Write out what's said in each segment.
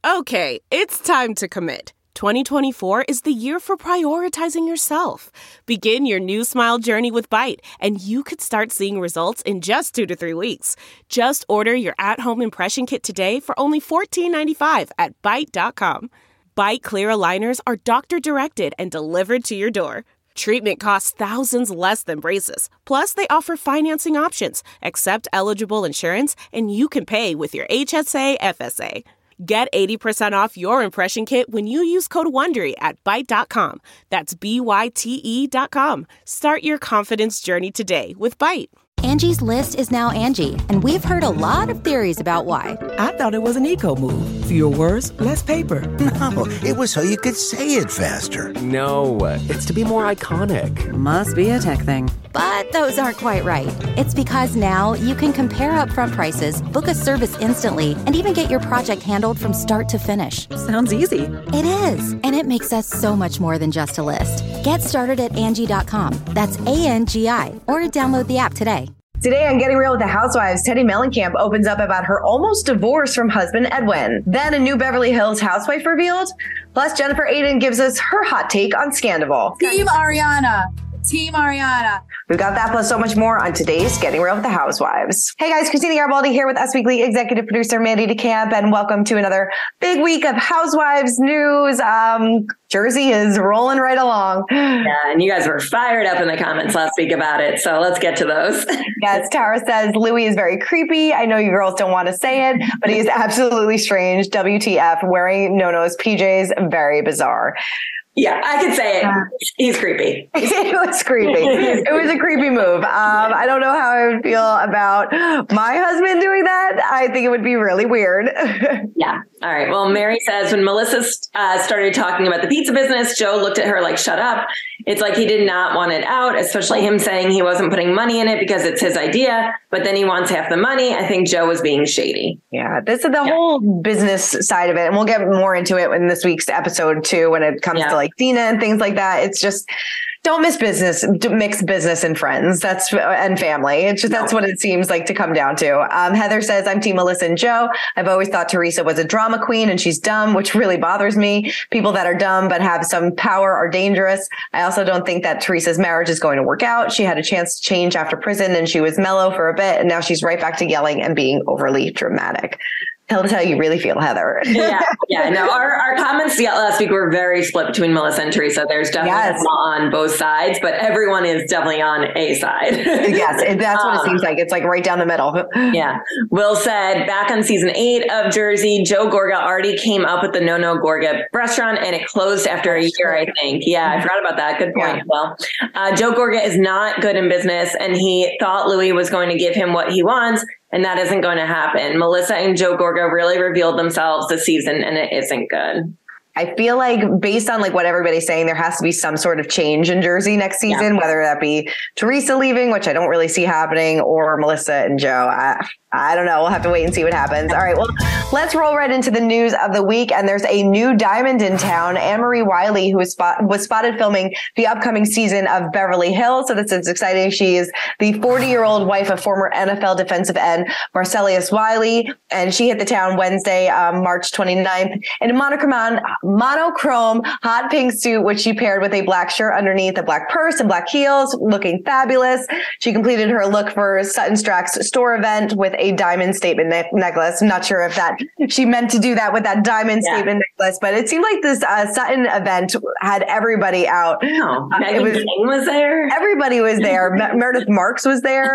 Okay, it's time to commit. 2024 is the year for prioritizing yourself. Begin your new smile journey with Byte, and you could start seeing results in just 2 to 3 weeks. Just order your at-home impression kit today for only $14.95 at Byte.com. Byte Clear aligners are doctor-directed and delivered to your door. Treatment costs thousands less than braces. Plus, they offer financing options, accept eligible insurance, and you can pay with your HSA FSA. Get 80% off your impression kit when you use code WONDERY at Byte.com. That's BYTE.com. Start your confidence journey today with Byte. Angie's List is now Angie, and we've heard a lot of theories about why. I thought it was an eco move. Fewer words, less paper. No, it was so you could say it faster. No, it's to be more iconic. Must be a tech thing. But those aren't quite right. It's because now you can compare upfront prices, book a service instantly, and even get your project handled from start to finish. Sounds easy. It is, and it makes us so much more than just a list. Get started at Angie.com. That's ANGI, or download the app today. Today on Getting Real with the Housewives, Teddi Mellencamp opens up about her almost divorce from husband Edwin. Then a new Beverly Hills housewife revealed. Plus, Jennifer Aydin gives us her hot take on Scandival. Team Ariana. Team Ariana. We've got that plus so much more on today's Getting Real with the Housewives. Hey guys, Christina Garibaldi here with Us Weekly executive producer Mandy DeCamp, and welcome to another big week of Housewives news. Jersey is rolling right along. Yeah, and you guys were fired up in the comments last week about it, so let's get to those. Yes, Tara says Louis is very creepy. I know you girls don't want to say it, but he is absolutely strange. WTF, wearing Nono's PJs, very bizarre. Yeah, I could say it. He's creepy. It was creepy. It was a creepy move. I don't know how I would feel about my husband doing that. I think it would be really weird. Yeah. All right. Well, Mary says when Melissa started talking about the pizza business, Joe looked at her like, shut up. It's like he did not want it out, especially him saying he wasn't putting money in it because it's his idea, but then he wants half the money. I think Joe was being shady. Yeah, this is the whole business side of it. And we'll get more into it in this week's episode too, when it comes to like Dina and things like that. It's just, don't mix business and friends. And family. It's just, that's what it seems like to come down to. Heather says, I'm team Melissa and Joe. I've always thought Teresa was a drama queen and she's dumb, which really bothers me. People that are dumb but have some power are dangerous. I also don't think that Teresa's marriage is going to work out. She had a chance to change after prison and she was mellow for a bit. And now she's right back to yelling and being overly dramatic. Tell us how you really feel, Heather. Yeah. No, our comments last week were very split between Melissa and Teresa. There's definitely on both sides, but everyone is definitely on a side. Yes, that's what it seems like. It's like right down the middle. Yeah. Will said, back on season 8 of Jersey, Joe Gorga already came up with the No Gorga restaurant and it closed after a year, I think. Yeah, I forgot about that. Good point. Yeah. Well, Joe Gorga is not good in business and he thought Louis was going to give him what he wants. And that isn't going to happen. Melissa and Joe Gorga really revealed themselves this season, and it isn't good. I feel like based on like what everybody's saying, there has to be some sort of change in Jersey next season, whether that be Teresa leaving, which I don't really see happening, or Melissa and Joe. I don't know. We'll have to wait and see what happens. All right. Well, let's roll right into the news of the week. And there's a new diamond in town, Anne-Marie Wiley, who was spotted filming the upcoming season of Beverly Hills. So this is exciting. She is the 40-year-old wife of former NFL defensive end Marcellus Wiley. And she hit the town Wednesday, March 29th in a monochrome hot pink suit, which she paired with a black shirt underneath, a black purse and black heels, looking fabulous. She completed her look for Sutton Strack's store event with a diamond statement necklace. I'm not sure if that she meant to do that with that diamond statement necklace, but it seemed like this Sutton event had everybody out. Meghan King was there. Everybody was there. Meredith Marks was there.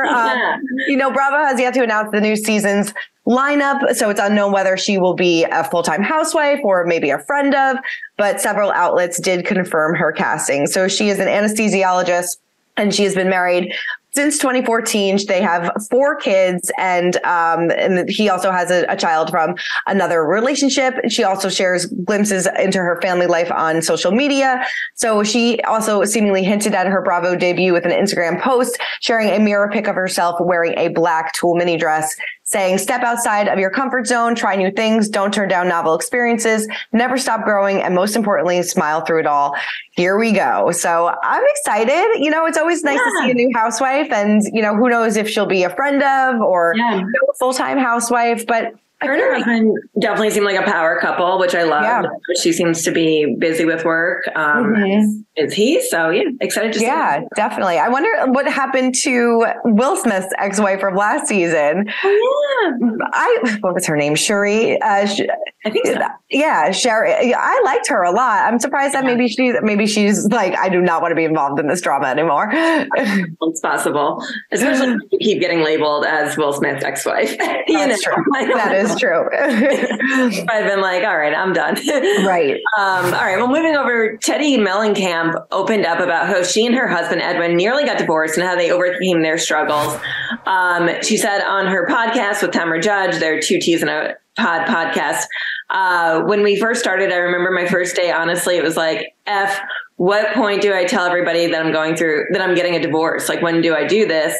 Bravo has yet to announce the new season's lineup, so it's unknown whether she will be a full-time housewife or maybe a friend of, but several outlets did confirm her casting. So she is an anesthesiologist and she has been married since 2014. They have 4 kids, and he also has a child from another relationship. She also shares glimpses into her family life on social media. So she also seemingly hinted at her Bravo debut with an Instagram post, sharing a mirror pic of herself wearing a black tulle mini dress, saying, step outside of your comfort zone, try new things, don't turn down novel experiences, never stop growing, and most importantly, smile through it all. Here we go. So I'm excited. It's always nice to see a new housewife, and, who knows if she'll be a friend of or a full-time housewife, but Her and her husband definitely seem like a power couple, which I love. Yeah. She seems to be busy with work. Is he? So yeah, excited to see. Yeah, definitely. I wonder what happened to Will Smith's ex-wife from last season. Oh yeah. What was her name? Shuri. I think so. Yeah, Sherry. I liked her a lot. I'm surprised that maybe she's like, I do not want to be involved in this drama anymore. It's possible, especially if you keep getting labeled as Will Smith's ex-wife. That's true. That is true. I've been like, all right, I'm done. Right. All right. Well, moving over, Teddi Mellencamp opened up about how she and her husband, Edwin, nearly got divorced and how they overcame their struggles. She said on her podcast with Tamra Judge, their 2 T's in a podcast, when we first started, I remember my first day, honestly, it was like, what point do I tell everybody that I'm getting a divorce? Like, when do I do this?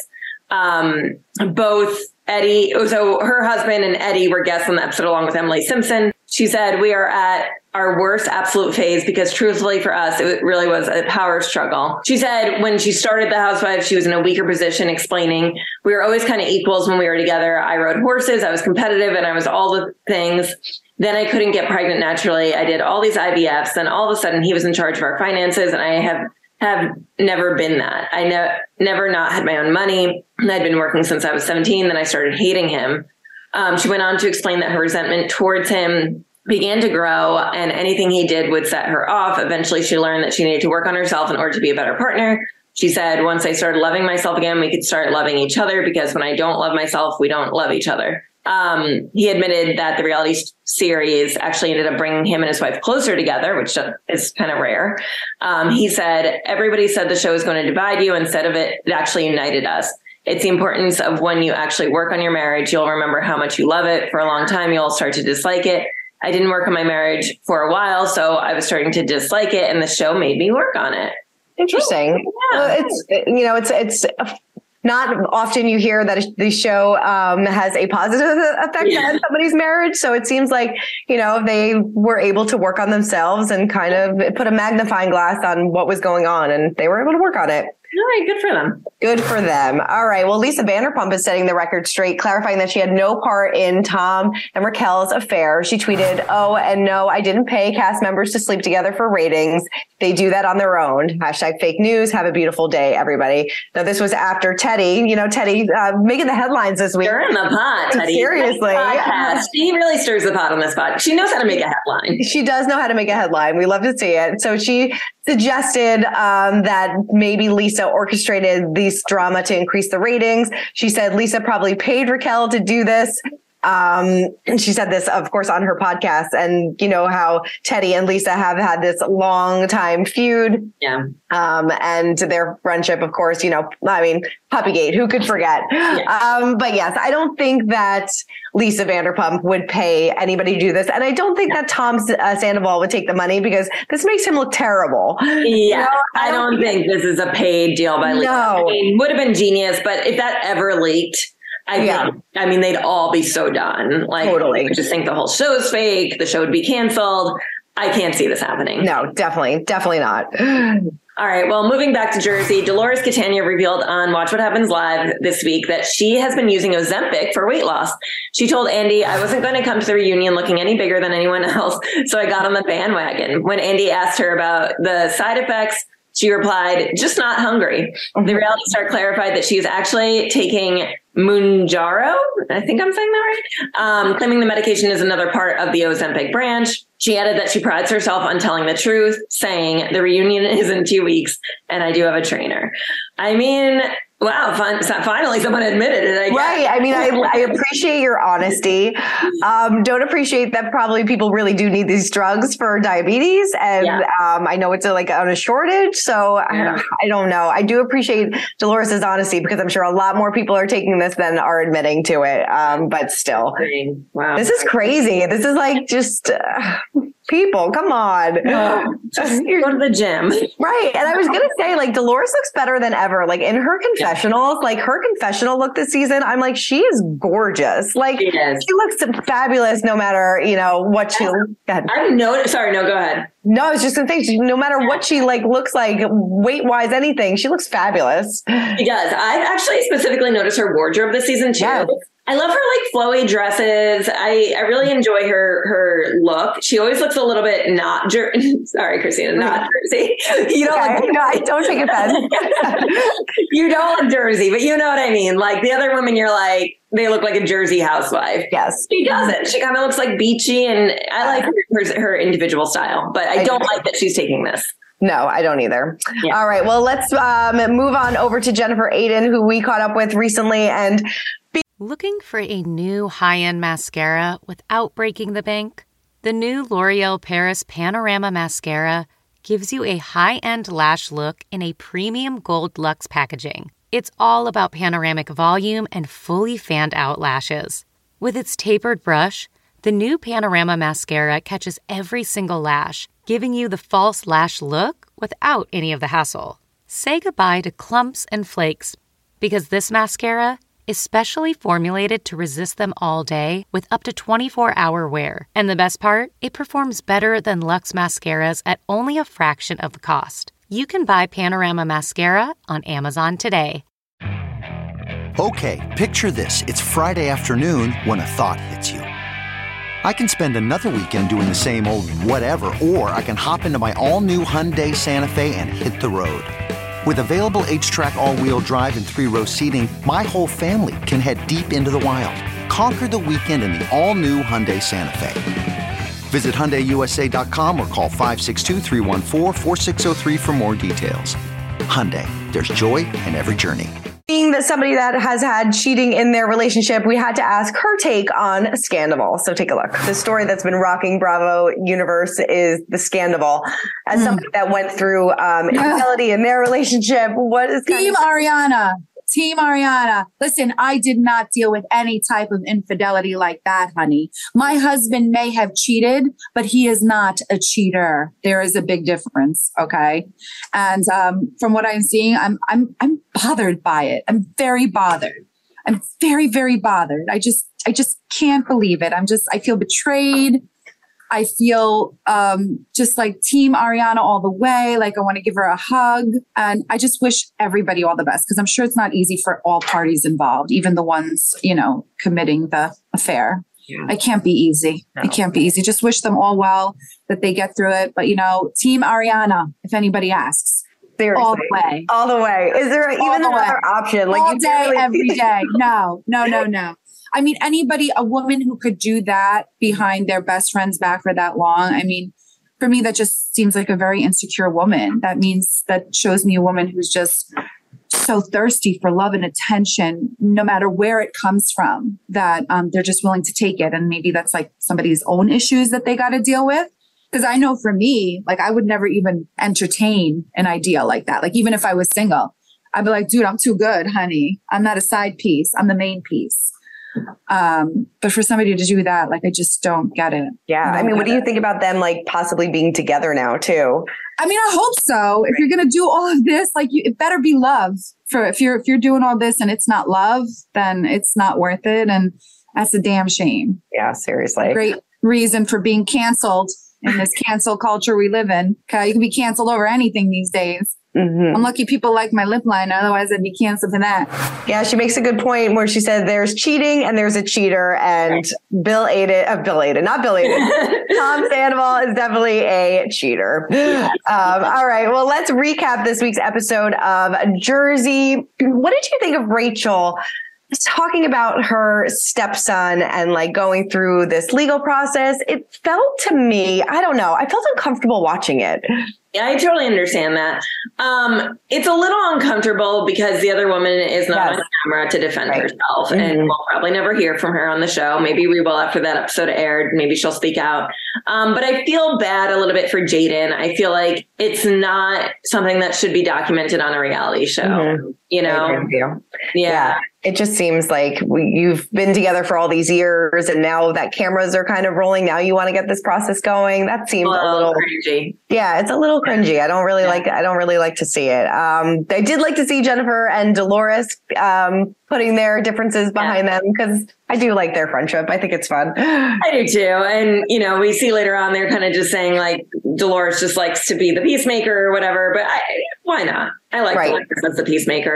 Both Eddie, so her husband and Eddie were guests on the episode along with Emily Simpson. She said, we are at our worst absolute phase because truthfully for us, it really was a power struggle. She said when she started The Housewives, she was in a weaker position, explaining we were always kind of equals when we were together. I rode horses, I was competitive, and I was all the things. Then I couldn't get pregnant naturally. I did all these IVFs, and all of a sudden he was in charge of our finances, and I have never been that. I never not had my own money. I'd been working since I was 17. Then I started hating him. She went on to explain that her resentment towards him began to grow, and anything he did would set her off. Eventually, she learned that she needed to work on herself in order to be a better partner. She said, once I started loving myself again, we could start loving each other, because when I don't love myself, we don't love each other. He admitted that the reality series actually ended up bringing him and his wife closer together, which is kind of rare. He said, everybody said the show is going to divide you. Instead of it actually united us. It's the importance of when you actually work on your marriage, you'll remember how much you love it. For a long time, you'll start to dislike it. I didn't work on my marriage for a while, so I was starting to dislike it, and the show made me work on it. Interesting. Yeah. Well, it's not often you hear that the show has a positive effect on somebody's marriage. So it seems like, they were able to work on themselves and kind of put a magnifying glass on what was going on, and they were able to work on it. All right, good for them. Good for them. All right. Well, Lisa Vanderpump is setting the record straight, clarifying that she had no part in Tom and Raquel's affair. She tweeted, "Oh, and no, I didn't pay cast members to sleep together for ratings. They do that on their own. #fake news. Have a beautiful day, everybody." Now, this was after Teddi, making the headlines this week. Stirring the pot, Teddi. Seriously. She really stirs the pot on this pod. She knows how to make a headline. She does know how to make a headline. We love to see it. So she suggested that maybe Lisa orchestrated this drama to increase the ratings. She said Lisa probably paid Raquel to do this. And she said this, of course, on her podcast, and how Teddi and Lisa have had this long time feud. Yeah. And their friendship, of course, Puppygate, who could forget? Yeah. But yes, I don't think that Lisa Vanderpump would pay anybody to do this. And I don't think that Tom Sandoval would take the money, because this makes him look terrible. Yeah. I don't think this is a paid deal by Lisa. No. It would have been genius, but if that ever leaked, they'd all be so done. Like, totally. I just think the whole show is fake. The show would be canceled. I can't see this happening. No, definitely not. All right. Well, moving back to Jersey, Dolores Catania revealed on Watch What Happens Live this week that she has been using Ozempic for weight loss. She told Andy, "I wasn't going to come to the reunion looking any bigger than anyone else, so I got on the bandwagon." When Andy asked her about the side effects, she replied, "Just not hungry." The reality star clarified that she is actually taking Mounjaro. I think I'm saying that right. Claiming the medication is another part of the Ozempic branch. She added that she prides herself on telling the truth, saying the reunion is in 2 weeks and I do have a trainer. I mean, wow, finally someone admitted it. I guess. Right. I mean, I appreciate your honesty. Don't appreciate that probably people really do need these drugs for diabetes. And I know it's on a shortage. So I don't know. I do appreciate Dolores's honesty, because I'm sure a lot more people are taking this than are admitting to it. But still, wow, this is crazy. This is just people, come on. Just go to the gym. Right. And I was going to say, Dolores looks better than ever. In her confessionals, her confessional look this season, I'm like, she is gorgeous. She looks fabulous no matter, what she looks at. I've noticed. Sorry, no, go ahead. No, I was just going to say, no matter what she looks like, weight-wise, anything, she looks fabulous. She does. I've actually specifically noticed her wardrobe this season too. Yes. I love her like flowy dresses. I really enjoy her look. She always looks a little bit not sorry, Christina, not Jersey. You don't I don't take offense. You don't like Jersey, but you know what I mean. Like the other women, you're like, they look like a Jersey housewife. Yes. She doesn't. She kind of looks like beachy, and I like her individual style, but I don't like that she's taking this. No, I don't either. Yeah. All right. Well, let's move on over to Jennifer Aydin, who we caught up with recently. And looking for a new high-end mascara without breaking the bank? The new L'Oreal Paris Panorama Mascara gives you a high-end lash look in a premium gold luxe packaging. It's all about panoramic volume and fully fanned out lashes. With its tapered brush, the new Panorama Mascara catches every single lash, giving you the false lash look without any of the hassle. Say goodbye to clumps and flakes, because this mascara is specially formulated to resist them all day with up to 24-hour wear. And the best part? It performs better than Luxe mascaras at only a fraction of the cost. You can buy Panorama Mascara on Amazon today. Okay, picture this. It's Friday afternoon when a thought hits you. I can spend another weekend doing the same old whatever, or I can hop into my all-new Hyundai Santa Fe and hit the road. With available H-Track all-wheel drive and 3-row seating, my whole family can head deep into the wild. Conquer the weekend in the all-new Hyundai Santa Fe. Visit HyundaiUSA.com or call 562-314-4603 for more details. Hyundai, there's joy in every journey. Being that somebody that has had cheating in their relationship, we had to ask her take on Scandoval. So take a look. The story that's been rocking Bravo universe is the Scandoval. As somebody that went through infidelity in their relationship, what is Team Ariana. Listen, I did not deal with any type of infidelity like that, honey. My husband may have cheated, but he is not a cheater. There is a big difference. Okay. And from what I'm seeing, I'm bothered by it. I'm very bothered. I'm very, very bothered. I just can't believe it. I feel betrayed. I feel just like Team Ariana all the way. Like I want to give her a hug. And I just wish everybody all the best, because I'm sure it's not easy for all parties involved, even the ones, committing the affair. Yeah. It can't be easy. No. It can't be easy. Just wish them all well, that they get through it. But, Team Ariana, if anybody asks. Seriously. All the way. Is there even another option? Like all day, every day. No. I mean, a woman who could do that behind their best friend's back for that long. I mean, for me, that just seems like a very insecure woman. That shows me a woman who's just so thirsty for love and attention, no matter where it comes from, that they're just willing to take it. And maybe that's like somebody's own issues that they got to deal with. Because I know for me, like I would never even entertain an idea like that. Like even if I was single, I'd be like, dude, I'm too good, honey. I'm not a side piece. I'm the main piece. But for somebody to do that, like, I just don't get it. Yeah. I mean, what do you think about them like possibly being together now too? I mean, I hope so. If you're going to do all of this, like it better be love. If you're doing all this and it's not love, then it's not worth it. And that's a damn shame. Yeah, seriously. Great reason for being canceled in this cancel culture we live in. Okay, you can be canceled over anything these days. Mm-hmm. I'm lucky people like my lip liner. Otherwise, I'd be canceled for that. Yeah, she makes a good point where she said there's cheating and there's a cheater. And Bill Aydin, not Bill Aydin. Tom Sandoval is definitely a cheater. All right. Well, let's recap this week's episode of Jersey. What did you think of Rachel talking about her stepson and like going through this legal process? It felt to me, I don't know, I felt uncomfortable watching it. Yeah, I totally understand that. It's a little uncomfortable because the other woman is not on camera to defend herself, and we'll probably never hear from her on the show. Maybe we will after that episode aired. Maybe she'll speak out. But I feel bad a little bit for Jaden. I feel like it's not something that should be documented on a reality show. Mm-hmm. You know? Yeah. It just seems like you've been together for all these years, and now that cameras are kind of rolling, now you want to get this process going. That seems a little cringy. Yeah, it's a little cringy. I don't really like to see it. I did like to see Jennifer and Dolores putting their differences behind them, because I do like their friendship. I think it's fun. I do too. And, we see later on, they're kind of just saying like Dolores just likes to be the peacemaker or whatever, but why not? I like Dolores as the peacemaker.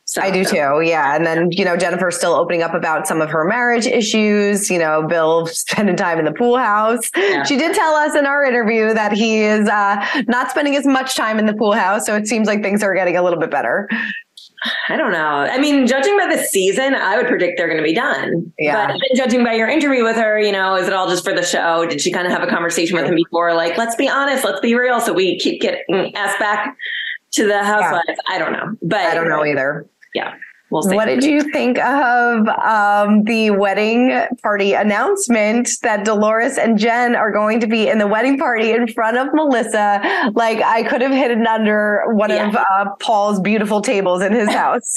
So, I do too. Yeah. And then, Jennifer's still opening up about some of her marriage issues, Bill spending time in the pool house. Yeah. She did tell us in our interview that he is not spending as much time in the pool house. So it seems like things are getting a little bit better. I don't know. I mean, judging by the season, I would predict they're going to be done. Yeah. But judging by your interview with her, is it all just for the show? Did she kind of have a conversation with him before? Like, let's be honest, let's be real. So we keep getting asked back to the housewives. Yeah. I don't know. But I don't know either. Yeah. We'll see. What did you think of the wedding party announcement that Dolores and Jen are going to be in the wedding party in front of Melissa? Like, I could have hidden under one of Paul's beautiful tables in his house.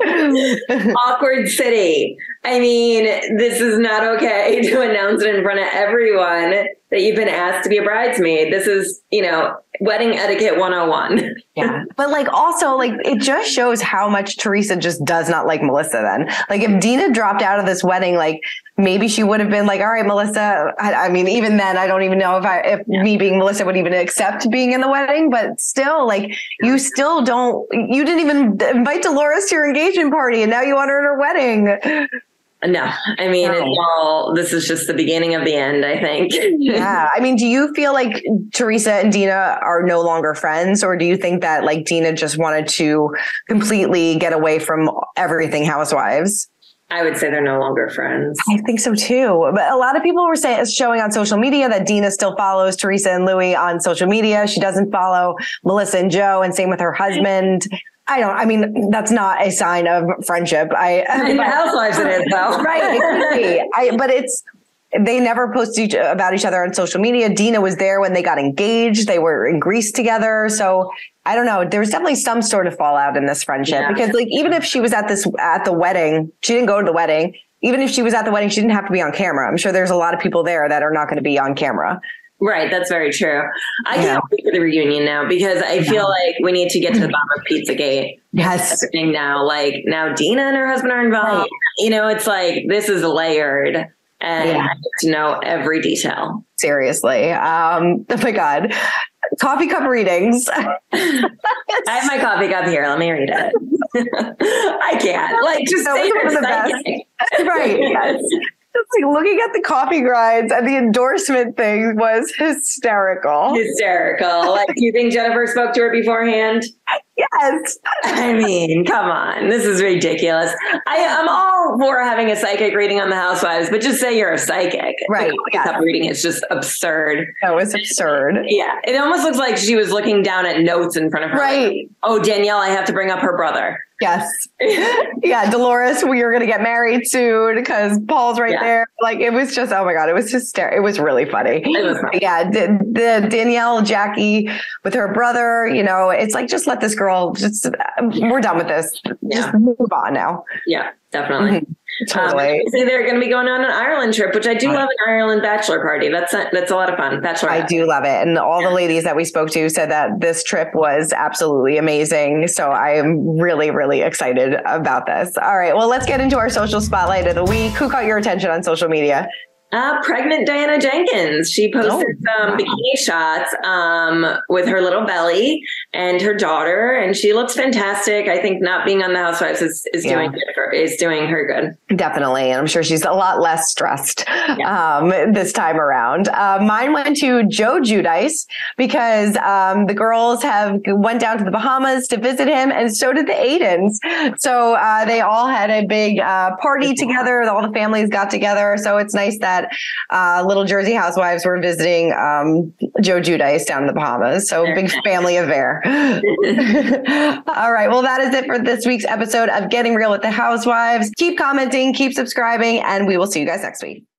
Awkward city. I mean, this is not okay to announce it in front of everyone that you've been asked to be a bridesmaid. This is, wedding etiquette 101. Yeah. But also it just shows how much Teresa just does not like Melissa then. Like if Dina dropped out of this wedding, maybe she would have been like, all right, Melissa. I mean, even then, I don't even know if me being Melissa would even accept being in the wedding, but still you didn't even invite Dolores to your engagement party and now you want her at her wedding. No, I mean, this is just the beginning of the end, I think. Yeah. I mean, do you feel like Teresa and Dina are no longer friends, or do you think that Dina just wanted to completely get away from everything Housewives? I would say they're no longer friends. I think so too. But a lot of people were showing on social media that Dina still follows Teresa and Louis on social media. She doesn't follow Melissa and Joe, and same with her husband. That's not a sign of friendship. In the Housewives it is though. Right. But they never post about each other on social media. Dina was there when they got engaged. They were in Greece together. So I don't know. There was definitely some sort of fallout in this friendship because even if she was at the wedding, she didn't go to the wedding. Even if she was at the wedding, she didn't have to be on camera. I'm sure there's a lot of people there that are not going to be on camera. Right. That's very true. I can't wait for the reunion now because I feel like we need to get to the bottom of Pizzagate. Yes. Everything now. Now Dina and her husband are involved. Right. It's this is layered and I need to know every detail. Seriously. Oh my God. Coffee cup readings. I have my coffee cup here. Let me read it. I can't. Just say you're psychic. Right. Yes. Looking at the coffee grinds and the endorsement thing was hysterical. Do you think Jennifer spoke to her beforehand? Yes. I mean, come on. This is ridiculous. I'm all for having a psychic reading on the Housewives, but just say you're a psychic. Right. The coffee cup reading is just absurd. That was absurd. Yeah. It almost looks like she was looking down at notes in front of her. Right. Oh, Danielle, I have to bring up her brother. Yes. Yeah. Dolores, we are going to get married soon because Paul's right there. It was just, oh my God, it was hysterical. It was really funny. It was funny. Yeah. The Danielle, Jackie with her brother, it's just let this girl, we're done with this. Just move on now. Yeah, definitely. Mm-hmm. Totally. They're going to be going on an Ireland trip, which I do love an Ireland bachelor party. That's a lot of fun. I do love it. And all the ladies that we spoke to said that this trip was absolutely amazing. So I am really, really excited about this. All right. Well, let's get into our social spotlight of the week. Who caught your attention on social media? Pregnant Diana Jenkins. She posted some bikini shots with her little belly and her daughter, and she looks fantastic. I think not being on the Housewives is doing her good. Definitely, and I'm sure she's a lot less stressed this time around. Mine went to Joe Giudice because the girls went down to the Bahamas to visit him, and so did the Aidens. So they all had a big party together. All the families got together. So it's nice that little Jersey housewives were visiting Joe Giudice down in the Bahamas. So big family affair. All right. Well, that is it for this week's episode of Getting Real with the Housewives. Keep commenting, keep subscribing, and we will see you guys next week.